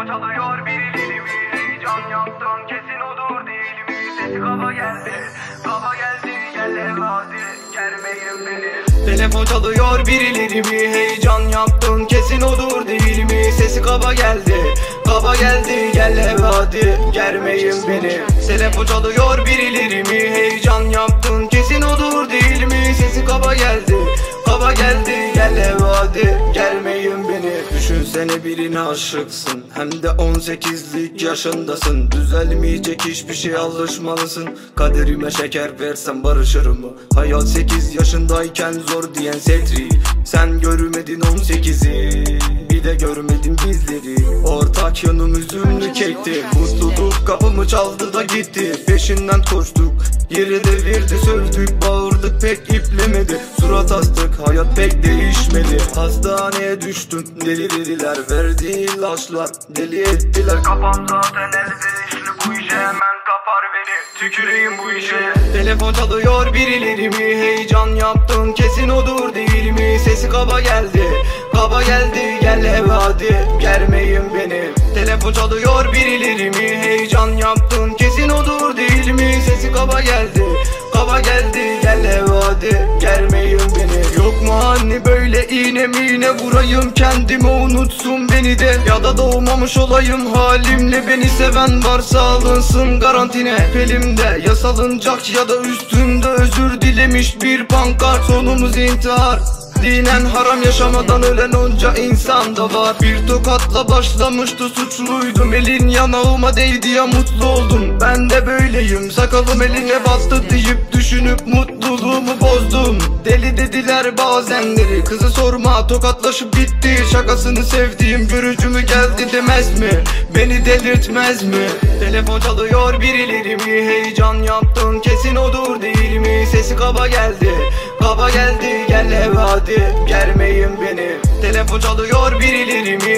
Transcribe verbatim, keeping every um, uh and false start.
Telefon çalıyor birileri mi? Heyecan yaptım kesin odur değil mi? Sesi kaba geldi, kaba geldi, gel ev hadi, germeyin beni. Telefon çalıyor birileri mi? Heyecan yaptım kesin odur değil mi? Sesi kaba geldi, kaba geldi, gel ev hadi, germeyin beni. Telefon çalıyor birileri mi? Heyecan yaptın kesin odur değil mi? Sesi kaba geldi, kaba geldi, gel ev hadi, germeyin beni. Düşünsene birine aşıksın, hem de on sekizlik yaşındasın. Düzelmeyecek hiçbir şey, alışmalısın. Kaderime şeker versem barışırım mı? Hayat sekiz yaşındayken zor diyen Setri, sen görmedin on sekizi, bir de görmedin bizleri. Ortak yanım üzümlü kekti, mutluluk kapımı çaldı da gitti. Peşinden koştuk, yeri devirdi, sövdük bağırdık pek iplemedi. Surat astık, hayat pek değişmedi. Hastaneye düştüm, deli dediler, verdi ilaçlar deli ettiler. Kafam zaten elverişli bu işe, hemen kapar beni, tüküreyim bu işe. Telefon çalıyor birileri mi? Heyecan yaptın kesin odur değil mi? Sesi kaba geldi, kaba geldi, gel ev hadi, germeyin beni. Telefon çalıyor birileri mi? Heyecan yaptın kesin odur değil mi? Sesi kaba geldi, kaba geldi, gel ev hadi, germeyin beni. Yok mu hani böyle iğne mine vurayım, kendimi unutsun beni de, ya da doğmamış olayım halimle. Beni seven varsa alınsın garantine. Elimde ya salıncak ya da üstünde özür dilemiş bir pankart. Sonumuz intihar, dinen haram, yaşamadan ölen onca insan da var. Bir tokatla başlamıştı, suçluydum, elin yanağıma değdi ya mutlu oldum. Ben de böyleyim, sakalım eline bastı deyip düşünüp mutluluğumu bozdum. Deli dediler bazenleri, kızı sorma, tokatlaşıp bitti. Şakasını sevdiğim görücü mü geldi demez mi? Beni delirtmez mi? Telefon çalıyor birileri mi? Heyecan yaptın kesin odur değil mi? Sesi kaba geldi, kaba geldi, gel ev hadi, germeyin beni. Telefon çalıyor birileri mi?